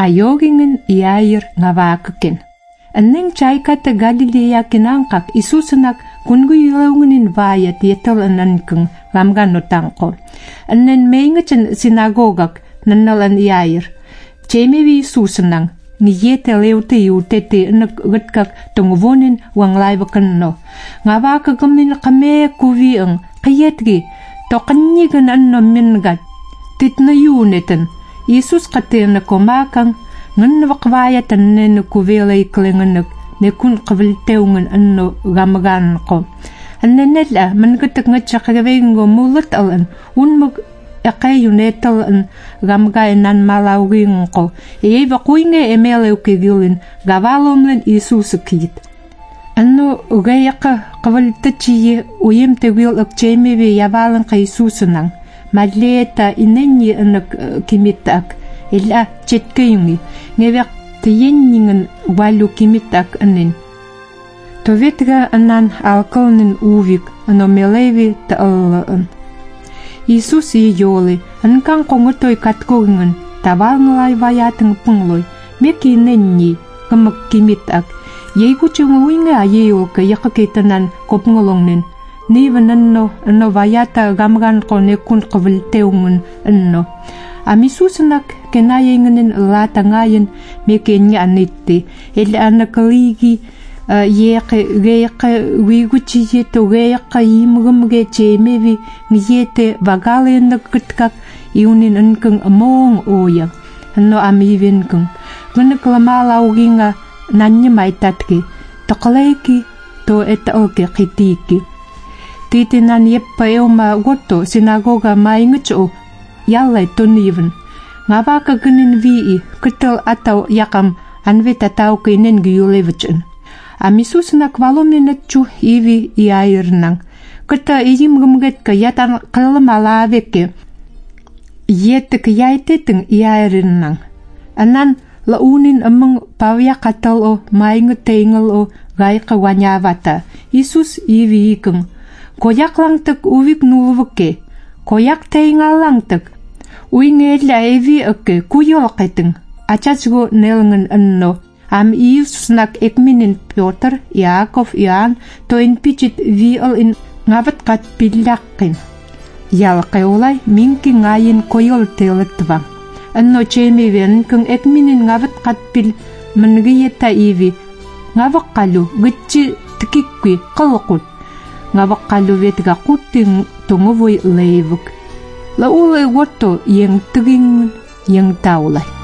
ayogingen iair ngavakakin. Anneng chaikata Galilea kinangkak Isusanak kunguyilawngin vayat yetal anankeng lamganotangko. Annen meingachan sinagogak nannalan iair. Chemevi Isusanang ngiyete leute yutete naggatkak tungvonin wanglaivakanno. Ngavakagamin kame kuviang kayetgi tokanyigan anno mingat. Titna yunetan Isus katena komakang ngan wakvayatan nen kuvelay klinganak nekun kavilteungan anno gamagan ko. Annenela mangatak ngatchakaveingo mulat alan unmag akayunetal an gamgainan malawing ko. Iyeva kuinge emelewkigilin gavalomlen Isusakit. Anno ugayaka kavaltachiye uyemtewil akchemewe yavalan ka Isusanang. Madleta inenyi anak kimitak ila chetkayungi ngevek tiyenningen walu kimitak anin. Tovetga anan alkalnin uvik ano melevi ta allaan. Isus yoli ankang kongotoy katkogingan taval ngalay vayatang pungloy meki inenyi kamak kimitak yeigu chungluinga ayeyol ka yakakitanan kopngolongnin. Nivan anno vayata gamgan ko nekun kavilteungan anno. Amisusanak kenayinganin latangayan mekenya anitti. Ila anakaligi yeke wiguchiye to geyaka imgamge chemevi ngiyete vagalen nagkatkak iunin ankang among oya. Anno amivin kang. Ganaklamalaw nga nanya maitatki. Takaleki to etaoke kitiki. Titinan yeppa eoma goto sinagoga maingacho yallay tunivan. Ngavaka ganin vii kital ataw yakam anvita tau kainin giyulevachan. Amisusanak valominatchu ivi iairnang. Kita iyimgamget ka yatan kalamalaveke yetek yaiteteng iairnang. Anan launin amang pavyakatal o maingatengal o gayka wanyavata. Isus ivi ikang. Koyak lang tak uvik nulvake, koyak taingal lang tak. Uingela evi ake kuyolaketeng, achatsgo nelngan anno. Am Isusnak ekminin Piotr, Yakov, Ian, to inpichit vial in ngavat kat pilakin. Yalkeolay minki ngayin koyol teletva. Anno chemeven kung ekminin ngavat kat pil mangiyeta ivi. Ngavakalu gitchi tikikwi kalakut. Ngavakaluvet ga kuting tungovoy leivuk. Laulay wato yang tiging yang taulay.